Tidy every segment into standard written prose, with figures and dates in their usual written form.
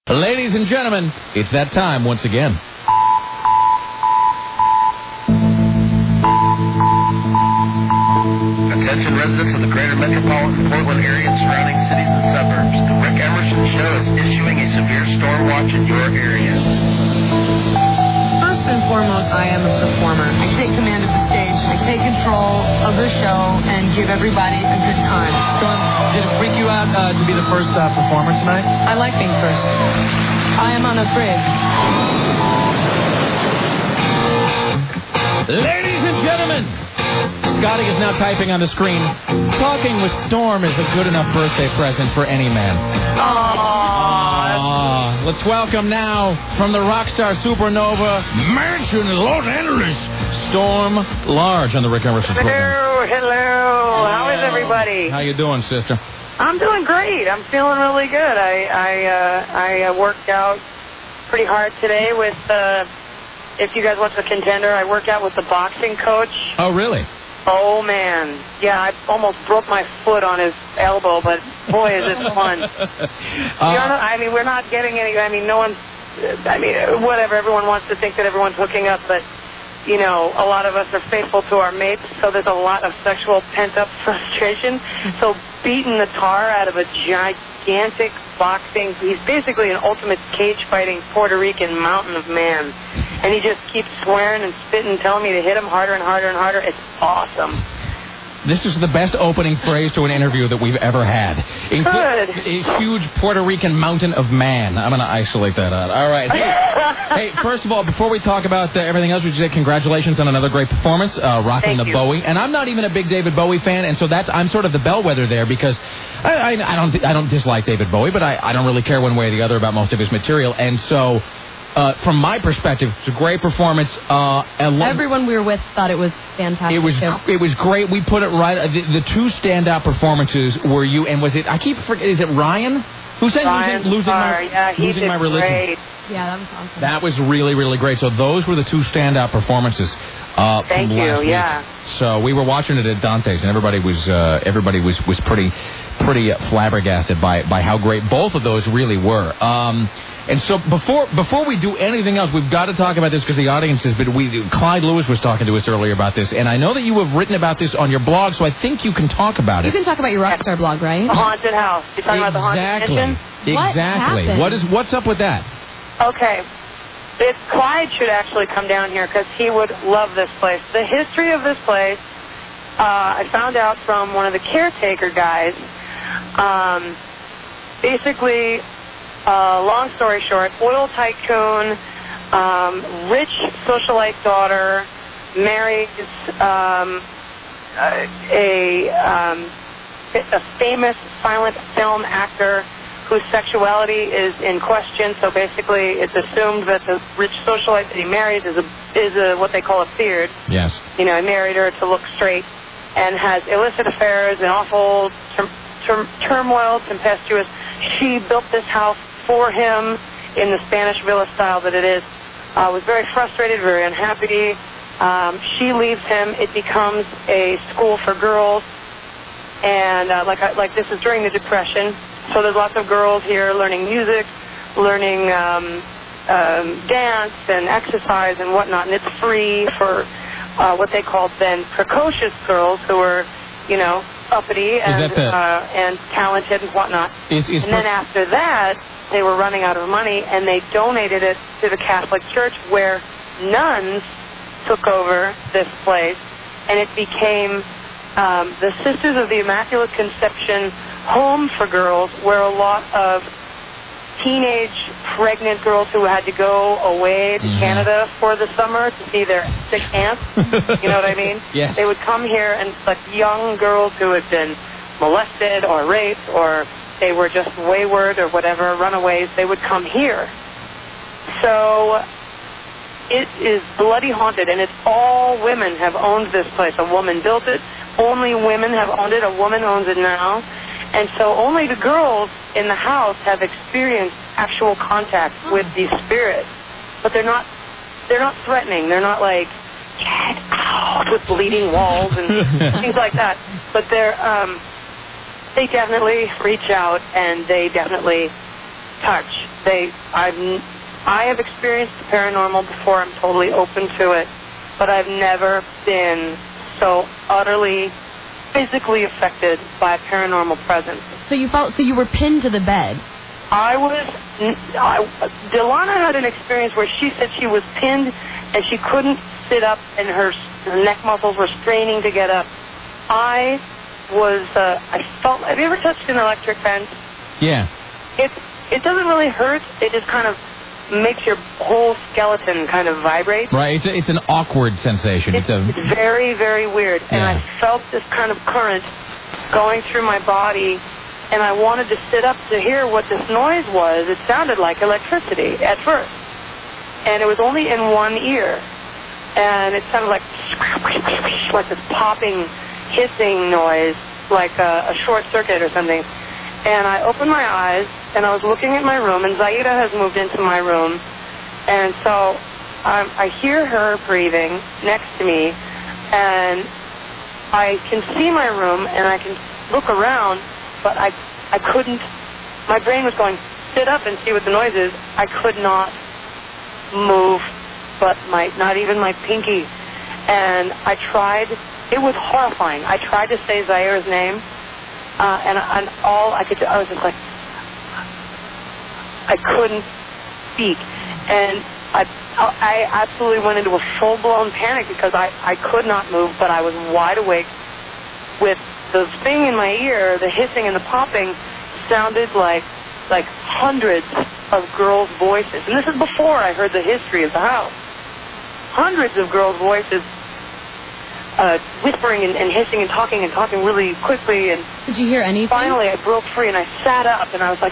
Ladies and gentlemen, it's that time once again. Attention residents of the greater metropolitan Portland area and surrounding cities and suburbs. The Rick Emerson Show is issuing a severe storm watch in your area. First and foremost, I am a performer. I take command of the stage. I take control of the show and give everybody a good time. Storm, did it freak you out to be the first performer tonight? I like being first. I am unafraid. Ladies and gentlemen, Scotty is now typing on the screen. Talking with Storm is a good enough birthday present for any man. Aww. Let's welcome now from the Rockstar Supernova Mansion in Los Angeles, Storm Large on the Rick Emerson program. Hello. How is everybody? How you doing, sister? I'm doing great. I'm feeling really good. I worked out pretty hard today with, if you guys watch The Contender, I worked out with the boxing coach. Oh, really? Oh, man. Yeah, I almost broke my foot on his elbow, but boy, is it fun. We're not getting any, no one's, whatever, everyone wants to think that everyone's hooking up, but, you know, a lot of us are faithful to our mates, so there's a lot of sexual pent-up frustration. So beating the tar out of a gigantic boxing, he's basically an ultimate cage-fighting Puerto Rican mountain of man. And he just keeps swearing and spitting and telling me to hit him harder and harder and harder. It's awesome. This is the best opening phrase to an interview that we've ever had. Good. A huge Puerto Rican mountain of man. I'm going to isolate that out. All right. Hey, first of all, before we talk about everything else, we should say congratulations on another great performance, rocking Thank the you. Bowie. And I'm not even a big David Bowie fan, and so I'm sort of the bellwether there because I don't dislike David Bowie, but I don't really care one way or the other about most of his material. And so, from my perspective, it's a great performance. Everyone we were with thought it was fantastic. It was great. We put it right. The two standout performances were you and was it? I keep forgetting. Is it Ryan? Who sang losing my religion? Great. Yeah, that was awesome. That was really, really great. So those were the two standout performances. Thank you. Last week. Yeah. So we were watching it at Dante's, and everybody was pretty flabbergasted by how great both of those really were. And so before we do anything else, we've got to talk about this because the audience has been. Clyde Lewis was talking to us earlier about this, and I know that you have written about this on your blog, so I think you can talk about it. You can talk about your Rockstar blog, right? The haunted house. You're talking about the haunted mansion? Exactly. What's up with that? Okay. Clyde should actually come down here because he would love this place. The history of this place, I found out from one of the caretaker guys. Basically, long story short, oil tycoon, rich socialite daughter, marries a famous silent film actor whose sexuality is in question. So basically, it's assumed that the rich socialite that he marries is what they call a beard. Yes. You know, he married her to look straight and has illicit affairs and awful turmoil, tempestuous. She built this house for him in the Spanish villa style that it is. Was very frustrated, very unhappy. She leaves him. It becomes a school for girls. And like this is during the Depression. So there's lots of girls here learning music, learning dance and exercise and whatnot. And it's free for what they called then precocious girls who were, you know, uppity and talented and whatnot. And then after that, they were running out of money, and they donated it to the Catholic Church, where nuns took over this place, and it became the Sisters of the Immaculate Conception Home for Girls, where a lot of teenage pregnant girls who had to go away to Canada for the summer to see their sick aunts, you know what I mean? Yes. They would come here, and like young girls who had been molested or raped or they were just wayward or whatever, runaways, they would come here. So it is bloody haunted, and it's all women have owned this place. A woman built it. Only women have owned it. A woman owns it now. And so only the girls in the house have experienced actual contact with these spirits. But they're not threatening. They're not like, get out, with bleeding walls and things like that. But they definitely reach out, and they definitely touch. I have experienced the paranormal before. I'm totally open to it. But I've never been so utterly physically affected by a paranormal presence. So you were pinned to the bed. Delana had an experience where she said she was pinned and she couldn't sit up and her neck muscles were straining to get up. I felt, have you ever touched an electric fence? Yeah. It doesn't really hurt. It just kind of makes your whole skeleton kind of vibrate. Right. It's an awkward sensation. It's very, very weird. Yeah. And I felt this kind of current going through my body, and I wanted to sit up to hear what this noise was. It sounded like electricity at first. And it was only in one ear. And it sounded like this popping, hissing noise, like a short circuit or something. And I opened my eyes, and I was looking at my room, and Zaida has moved into my room. And so I hear her breathing next to me, and I can see my room, and I can look around, but I couldn't. My brain was going, sit up and see what the noise is. I could not move, but not even my pinky. And I tried. It was horrifying. I tried to say Zaira's name, and all I could do, I was just like, I couldn't speak. And I absolutely went into a full-blown panic because I could not move, but I was wide awake with the thing in my ear, the hissing and the popping sounded like hundreds of girls' voices. And this is before I heard the history of the house. Hundreds of girls' voices whispering and hissing and talking really quickly. And did you hear anything? Finally, I broke free and I sat up and I was like,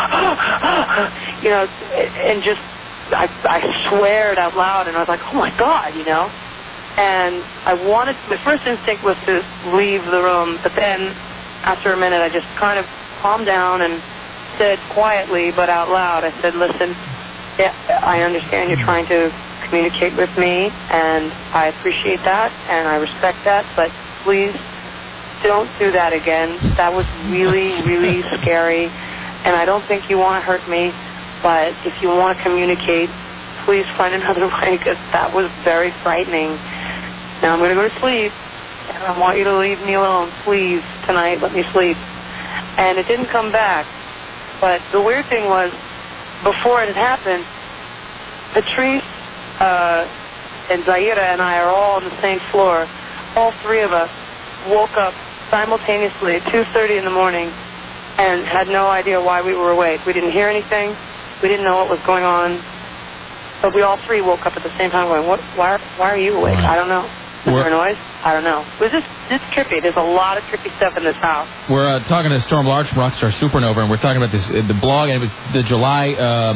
and just I sweared out loud and I was like, oh my God, And my first instinct was to leave the room, but then after a minute I just kind of calmed down and said quietly but out loud, I said, listen, yeah, I understand you're trying to communicate with me, and I appreciate that, and I respect that, but please don't do that again. That was really, really scary, and I don't think you want to hurt me, but if you want to communicate, please find another way, because that was very frightening. Now I'm going to go to sleep, and I want you to leave me alone. Please, tonight, let me sleep. And it didn't come back, but the weird thing was, before it had happened, Patrice and Zaira and I are all on the same floor. All three of us woke up simultaneously at 2:30 in the morning and had no idea why we were awake. We didn't hear anything. We didn't know what was going on. But we all three woke up at the same time going, why are you awake? I don't know. Is there a noise? I don't know. It's trippy. There's a lot of trippy stuff in this house. We're talking to Storm Large from Rockstar Supernova, and we're talking about the blog, and it was the July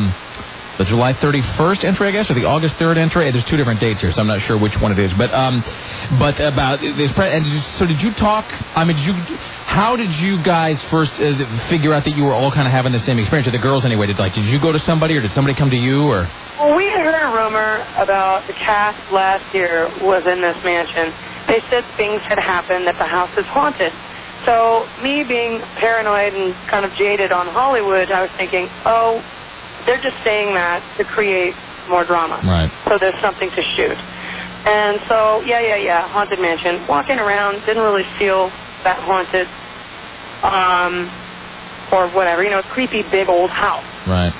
31st entry, I guess, or the August 3rd entry. There's two different dates here, so I'm not sure which one it is. But about this, so did you talk? I mean, how did you guys first figure out that you were all kind of having the same experience? Or the girls, anyway, did you go to somebody, or did somebody come to you, or? Well, we heard a rumor about the cast last year was in this mansion. They said things had happened, that the house is haunted. So me being paranoid and kind of jaded on Hollywood, I was thinking, oh, they're just saying that to create more drama. Right. So there's something to shoot. And so, yeah, haunted mansion. Walking around, didn't really feel that haunted. Or whatever, a creepy big old house. Right.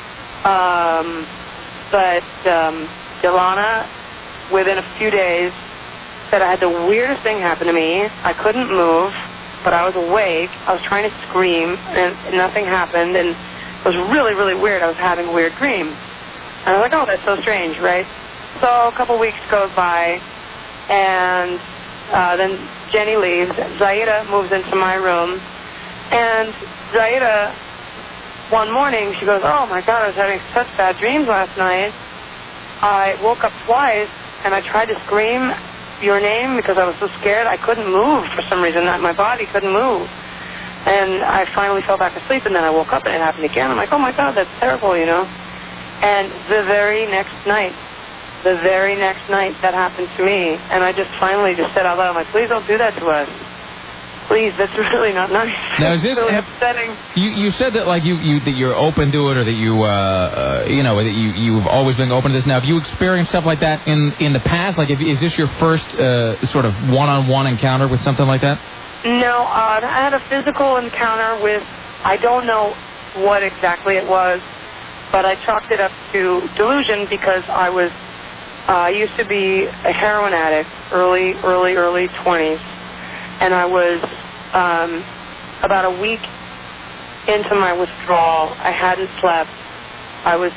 But Delana, within a few days, said I had the weirdest thing happen to me. I couldn't move, but I was awake. I was trying to scream, and nothing happened, and it was really, really weird. I was having a weird dream. And I was like, oh, that's so strange, right? So a couple weeks goes by, and then Jenny leaves. Zaida moves into my room, and Zaida, one morning, she goes, oh, my God, I was having such bad dreams last night. I woke up twice, and I tried to scream your name because I was so scared. I couldn't move for some reason. My body couldn't move. And I finally fell back asleep, and then I woke up, and it happened again. I'm like, oh, my God, that's terrible, And the very next night, that happened to me. And I just finally just said out loud, I'm like, please don't do that to us. please, that's really not nice. Now, is this really upsetting? You said that like that you're open to it, or that that you've always been open to this. Now, have you experienced stuff like that in the past? Like, is this your first sort of one-on-one encounter with something like that? No, I had a physical encounter with, I don't know what exactly it was, but I chalked it up to delusion because I used to be a heroin addict, early 20s, and I was about a week into my withdrawal. I hadn't slept. I was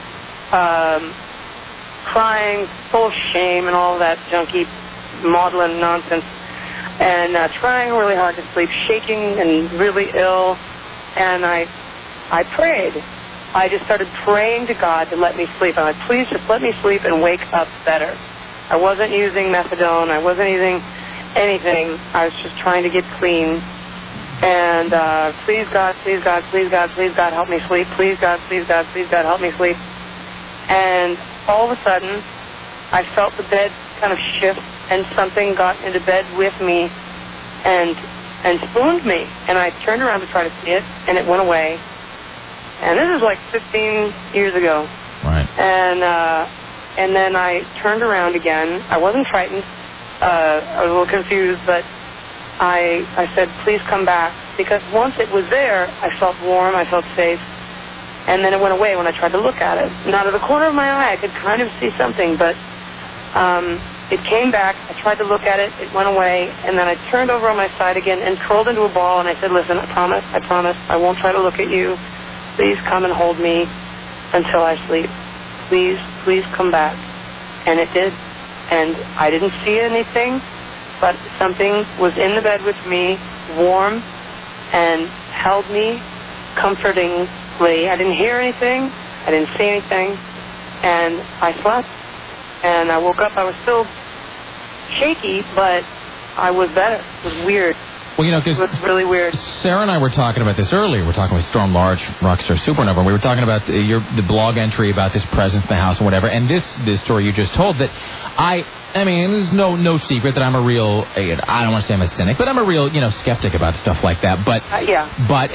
crying, full of shame and all that junky maudlin nonsense, and trying really hard to sleep, shaking and really ill, and I prayed. I just started praying to God to let me sleep. I'm like, please just let me sleep and wake up better. I wasn't using methadone. I wasn't using anything. I was just trying to get clean. And please God, please God, please God, please God, help me sleep. Please God, please God, please God, help me sleep. And all of a sudden, I felt the bed kind of shift, and something got into bed with me and spooned me. And I turned around to try to see it, and it went away. And this is like 15 years ago. Right. And then I turned around again. I wasn't frightened. I was a little confused, but I said, please come back. Because once it was there, I felt warm, I felt safe. And then it went away when I tried to look at it. And out of the corner of my eye, I could kind of see something, but it came back. I tried to look at it. It went away. And then I turned over on my side again and curled into a ball, and I said, listen, I promise, I won't try to look at you. Please come and hold me until I sleep. Please come back. And it did. And I didn't see anything, but something was in the bed with me, warm, and held me comfortingly. I didn't hear anything. I didn't see anything. And I slept. And I woke up. I was still shaky, but I was better. It was weird. Well, because it was really weird. Sarah and I were talking about this earlier. We're talking with Storm Large, Rockstar Supernova, and we were talking about the blog entry about this presence in the house and whatever, and this story you just told, that I mean, there's no secret that I'm a real, I don't want to say I'm a cynic, but I'm a real, skeptic about stuff like that. But yeah. But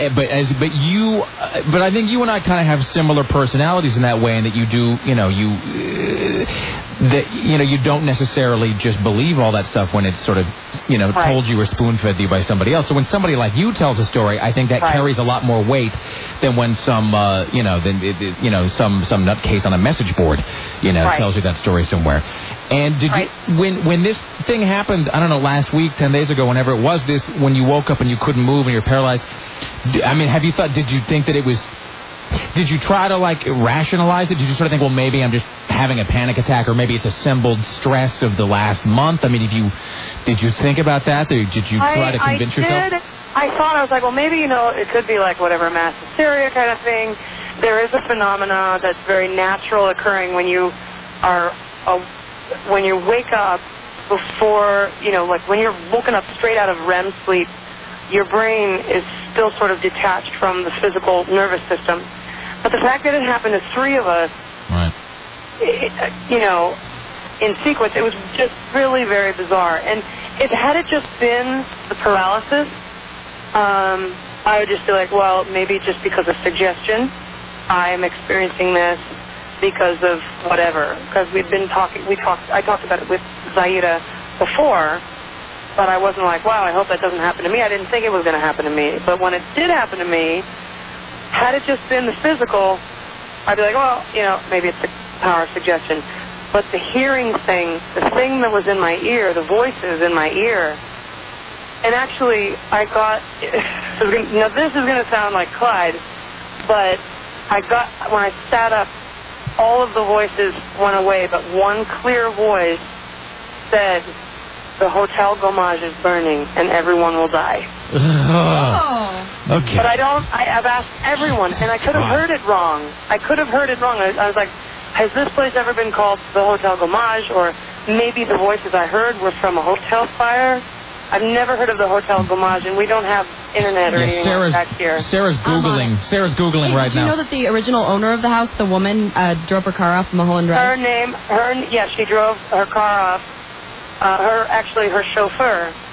I think you and I kind of have similar personalities in that way, and that you do, you don't necessarily just believe all that stuff when it's sort of, right. told you or spoon-fed you by somebody else. So when somebody like you tells a story, I think that right. carries a lot more weight than when some, some nutcase on a message board, right. tells you that story somewhere. And did right. you, when this thing happened, I don't know, last week, 10 days ago, whenever it was, this, when you woke up and you couldn't move and you're paralyzed, I mean, did you think that it was, did you try to, rationalize it? Did you sort of think, well, maybe I'm just having a panic attack, or maybe it's assembled stress of the last month? I mean, did you think about that? Or did you try to convince yourself? I thought, I was like, well, maybe, it could be whatever, mass hysteria kind of thing. There is a phenomena that's very natural occurring when you are, when you wake up before, when you're woken up straight out of REM sleep, your brain is still sort of detached from the physical nervous system. But the fact that it happened to three of us, right. In sequence, it was just really very bizarre. And had it just been the paralysis, I would just be like, well, maybe just because of suggestion, I'm experiencing this because of whatever. Because I talked about it with Zaida before, but I wasn't like, wow, I hope that doesn't happen to me. I didn't think it was going to happen to me. But when it did happen to me, had it just been the physical, I'd be like, well, maybe it's the power of suggestion. But the hearing thing, the thing that was in my ear, the voices in my ear, and actually I got, now this is going to sound like Clyde, but when I sat up, all of the voices went away, but one clear voice said, the Hotel Gomage is burning and everyone will die. Oh. Okay. But I've asked everyone, and I could have heard it wrong. I was like, has this place ever been called the Hotel Gomage? Or maybe the voices I heard were from a hotel fire? I've never heard of the Hotel Gomage, and we don't have internet or anything like that here. Sarah's Googling. Sarah's Googling right now. Did you know that the original owner of the house, the woman, drove her car off Mulholland Drive? She drove her car off. Her chauffeur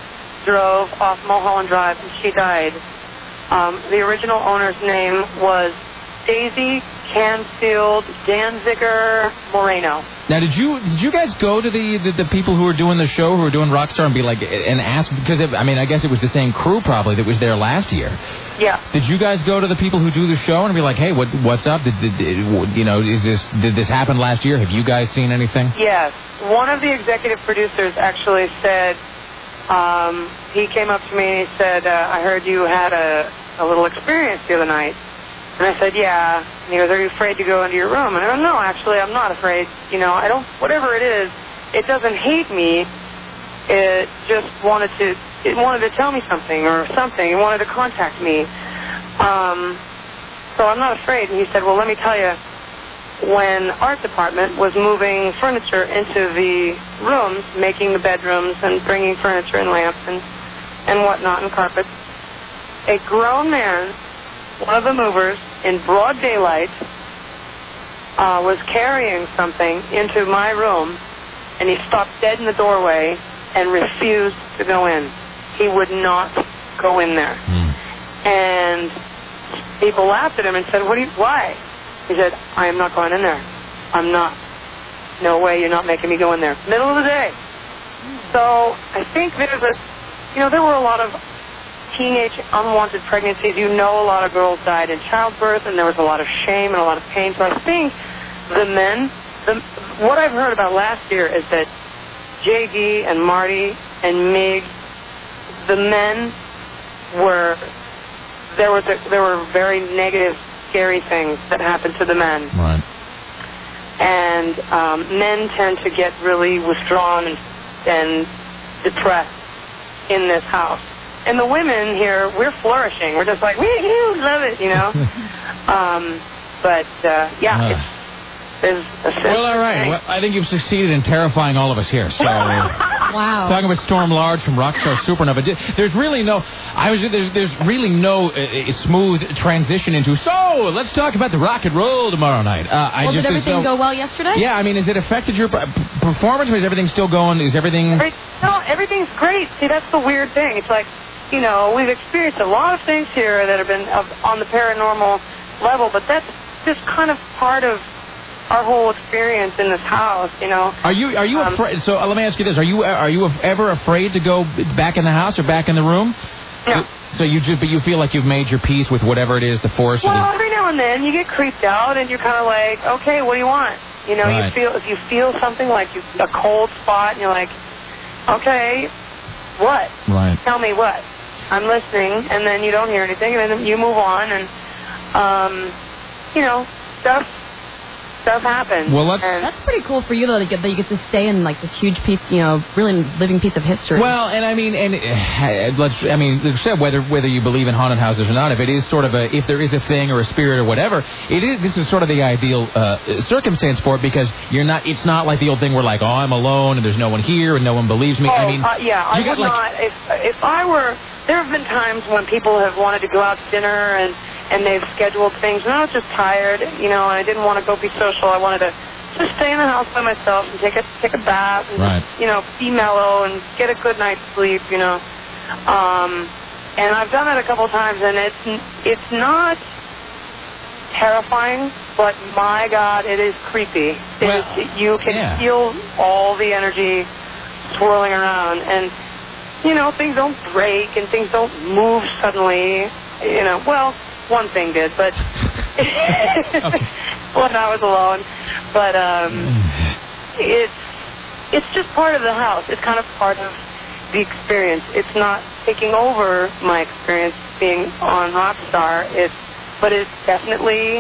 drove off Mulholland Drive, and she died. The original owner's name was Daisy Canfield Danziger Moreno. Now, did you guys go to the people who were doing the show, who were doing Rockstar, and be like, and ask, because I guess it was the same crew probably that was there last year. Yeah. Did you guys go to the people who do the show and be like, hey, what's up? Did this happen last year? Have you guys seen anything? Yes. One of the executive producers actually said, he came up to me and he said, I heard you had a little experience the other night. And I said, yeah. And he goes, are you afraid to go into your room? And I go, no, actually, I'm not afraid. I don't, whatever it is, it doesn't hate me. It just wanted to tell me something or something. It wanted to contact me. So I'm not afraid. And he said, well, let me tell you, when art department was moving furniture into the rooms, making the bedrooms and bringing furniture and lamps and whatnot and carpets, a grown man, one of the movers, in broad daylight, was carrying something into my room, and he stopped dead in the doorway and refused to go in. He would not go in there. And people laughed at him and said, why? He said, I am not going in there. I'm not. No way, you're not making me go in there. Middle of the day. So I think there were a lot of teenage unwanted pregnancies. A lot of girls died in childbirth, and there was a lot of shame and a lot of pain. So I think what I've heard about last year is that J.D. and Marty and Mig, the men there were very negative, scary things that happened to the men. Right. And men tend to get really withdrawn and depressed in this house. And the women here, we're flourishing. We're just like, woo, love it, there's a sense. Well, all right. Well, I think you've succeeded in terrifying all of us here. So, wow. Talking with Storm Large from Rockstar Supernova. There's really no smooth transition into. So let's talk about the rock and roll tomorrow night. Did everything go well yesterday? Yeah, has it affected your performance? Or is everything still going? Is everything? No, everything's great. See, that's the weird thing. It's like, we've experienced a lot of things here that have been on the paranormal level, but that's just kind of part of our whole experience in this house, Are you afraid? So let me ask you this: Are you ever afraid to go back in the house or back in the room? No. So but you feel like you've made your peace with whatever it is, the force. Well, every now and then you get creeped out, and you're kind of like, okay, what do you want? Right. If you feel something like a cold spot, and you're like, okay, what? Right. Tell me what. I'm listening, and then you don't hear anything, and then you move on, and stuff happens. Well, that's pretty cool for you, though, that you get to stay in like this huge piece, really living piece of history. Well, and like said, whether you believe in haunted houses or not, if it is sort of if there is a thing or a spirit or whatever, this is sort of the ideal circumstance for it, because it's not like the old thing where like, oh, I'm alone and there's no one here and no one believes me. I would not. If I were, there have been times when people have wanted to go out to dinner and they've scheduled things, and I was just tired, and I didn't want to go be social. I wanted to just stay in the house by myself and take a bath and just, be mellow and get a good night's sleep, And I've done it a couple times, and it's not terrifying, but my God, it is creepy. You can feel all the energy swirling around, and things don't break and things don't move suddenly. One thing did, but when I was alone. But it's just part of the house. It's kind of part of the experience. It's not taking over my experience being on Rockstar. But it's definitely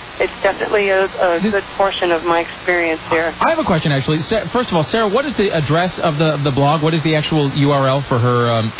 a good portion of my experience here. I have a question, actually. First of all, Sarah, what is the address of the blog? What is the actual URL for her?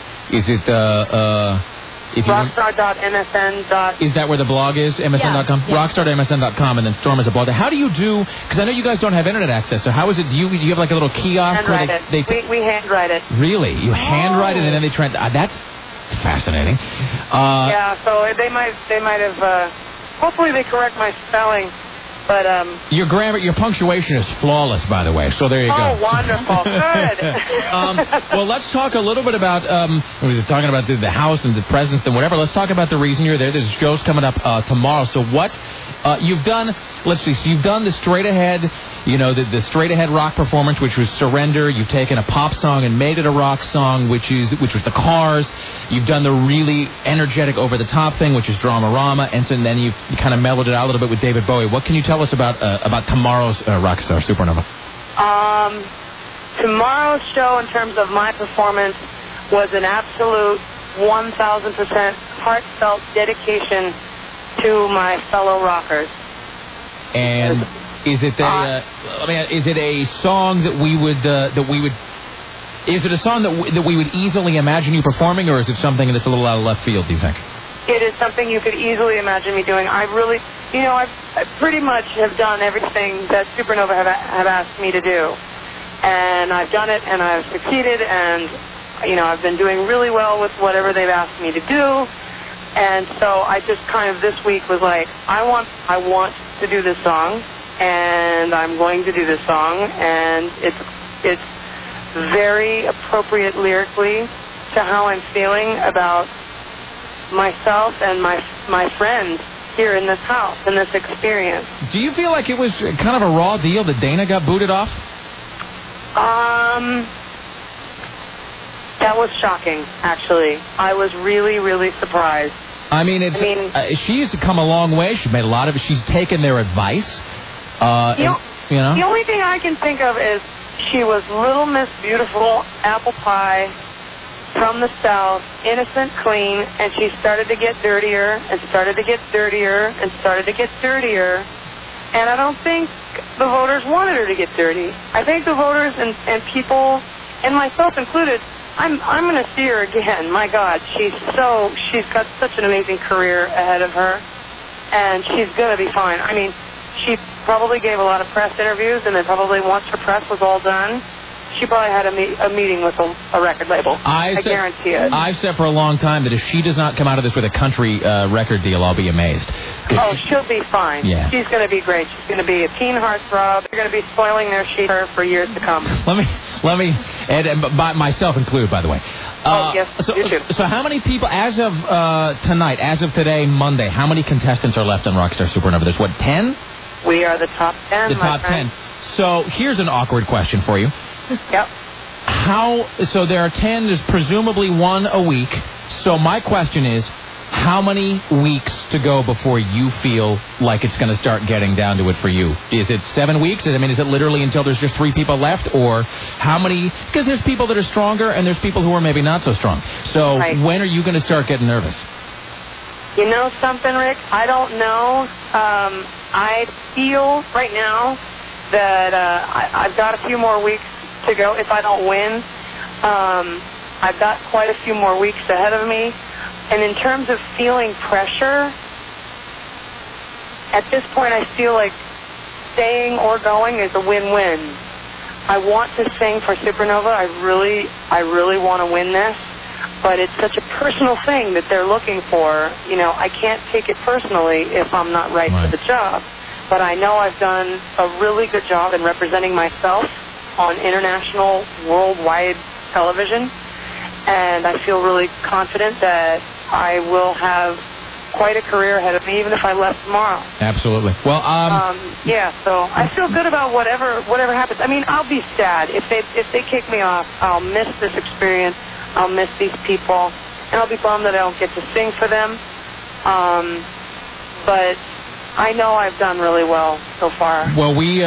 Rockstar.msn. Is that where the blog is? MSN.com? Yeah. Rockstar.msn.com, and then Storm is a blog. How do you do? Because I know you guys don't have internet access. So how is it? Do you have like a little kiosk? Handwrite it. We handwrite it. Really? You handwrite it, and then they try. That's fascinating. So they might have. Hopefully they correct my spelling. But your grammar, your punctuation is flawless, by the way. So there you go. Oh, wonderful! Good. Well, let's talk a little bit about we were talking about the house and the presence and whatever. Let's talk about the reason you're there. There's shows coming up tomorrow. So what you've done? Let's see. So you've done the straight ahead. You know, the straight ahead rock performance, which was Surrender. You've taken a pop song and made it a rock song, which was The Cars. You've done the really energetic, over the top thing, which is Dramarama, and so then you kind of mellowed it out a little bit with David Bowie. What can you tell us about tomorrow's Rockstar Supernova? Tomorrow's show, in terms of my performance, was an absolute 1,000% heartfelt dedication to my fellow rockers. And is it is it a song that we would is it a song that we would easily imagine you performing, or is it something that's a little out of left field, do you think? It is something you could easily imagine me doing. I really, I pretty much have done everything that Supernova have asked me to do. And I've done it, and I've succeeded, and, I've been doing really well with whatever they've asked me to do. And so I just kind of this week was like, I want to do this song, and I'm going to do this song, and it's very appropriate lyrically to how I'm feeling about myself and my friends here in this house, in this experience. Do you feel like it was kind of a raw deal that Dana got booted off? That was shocking, actually. I was really, really surprised. She's come a long way. She's made a lot of it. She's taken their advice. The only thing I can think of is she was Little Miss Beautiful Apple Pie from the South, innocent, clean, and she started to get dirtier and started to get dirtier and started to get dirtier. And I don't think the voters wanted her to get dirty. I think the voters and people, and myself included, I'm going to see her again. My God, she's got such an amazing career ahead of her, and she's going to be fine. I mean, she probably gave a lot of press interviews, and then probably once her press was all done, she probably had a meeting with a record label. I guarantee it. I've said for a long time that if she does not come out of this with a country record deal, I'll be amazed. Oh, she'll be fine. Yeah. She's going to be great. She's going to be a teen heartthrob. They're going to be spoiling their sheet for years to come. Let me, and by myself included, by the way. Yes, you too. So how many people, as of tonight, as of today, Monday, how many contestants are left on Rockstar Supernova? There's, 10? We are the top 10, The top 10. So here's an awkward question for you. Yep. So there are 10, there's presumably one a week. So my question is, how many weeks to go before you feel like it's going to start getting down to it for you? Is it 7 weeks? Is it literally until there's just 3 people left? Or how many? Because there's people that are stronger and there's people who are maybe not so strong. So When are you going to start getting nervous? You know something, Rick? I don't know. I feel right now that I've got a few more weeks to go if I don't win. I've got quite a few more weeks ahead of me. And in terms of feeling pressure, at this point I feel like staying or going is a win-win. I want to sing for Supernova. I really want to win this. But it's such a personal thing that they're looking for. I can't take it personally if I'm not right for the job. But I know I've done a really good job in representing myself on international, worldwide television. And I feel really confident that I will have quite a career ahead of me, even if I left tomorrow. Absolutely. Well, so I feel good about whatever happens. I'll be sad if they kick me off. I'll miss this experience. I'll miss these people, and I'll be bummed that I don't get to sing for them. But I know I've done really well so far. Well, we've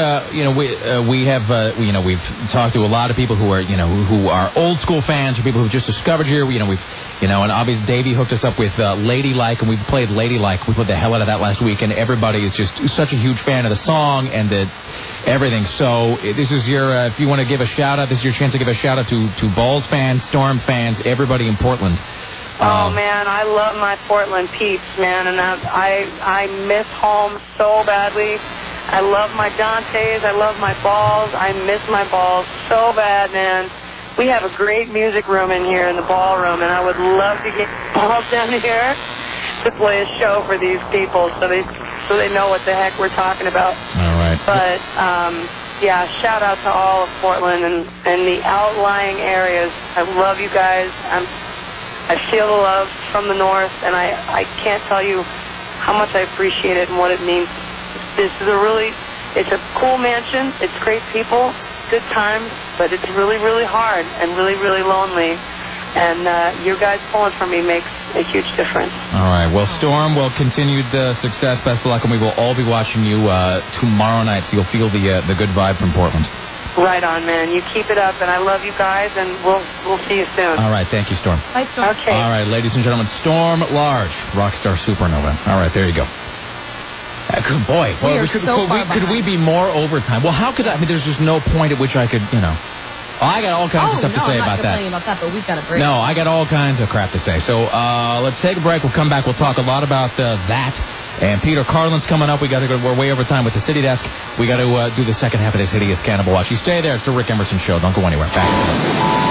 talked to a lot of people who are old school fans, or people who've just discovered you. And obviously Davey hooked us up with Ladylike, and we played Ladylike. We played the hell out of that last week, and everybody is just such a huge fan of the song and everything. So this is your, if you want to give a shout out, this is your chance to give a shout out to Balls fans, Storm fans, everybody in Portland. Oh, man, I love my Portland peeps, man, and I miss home so badly. I love my Dantes. I love my Balls. I miss my Balls so bad, man. We have a great music room in here in the ballroom, and I would love to get Balls down here to play a show for these people so they so they know what the heck we're talking about. All right. But, yeah, shout out to all of Portland and the outlying areas. I love you guys. I feel the love from the north, and I can't tell you how much I appreciate it and what it means. This is it's a cool mansion. It's great people, good times, but it's really, really hard and really, really lonely. And you guys pulling for me makes a huge difference. All right. Well, Storm, well, continued success. Best of luck, and we will all be watching you tomorrow night, so you'll feel the good vibe from Portland. Right on, man. You keep it up, and I love you guys, and we'll see you soon. All right. Thank you, Storm. Bye, Storm. Okay. All right, ladies and gentlemen, Storm Large, Rockstar Supernova. All right, there you go. Good boy. Could we be more overtime? Well, how could I? I mean, there's just no point at which I could, Oh, I got all kinds of stuff to say about that. I'm not complaining about that, but we've got a break. No, I got all kinds of crap to say. So let's take a break. We'll come back. We'll talk a lot about that. And Peter Carlin's coming up. We're way over time with the City Desk. We got to do the second half of this hideous Cannibal Watch. You stay there. It's the Rick Emerson Show. Don't go anywhere. Back.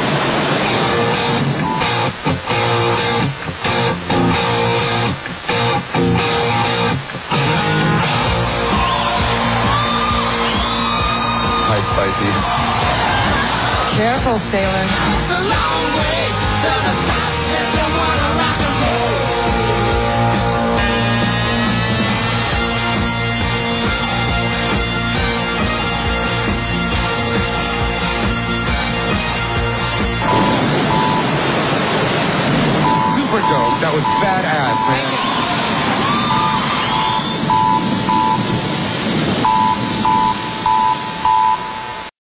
Spicy. Careful, sailor. It's a long way to the top if you wanna rock and roll. Super dope. That was badass, man.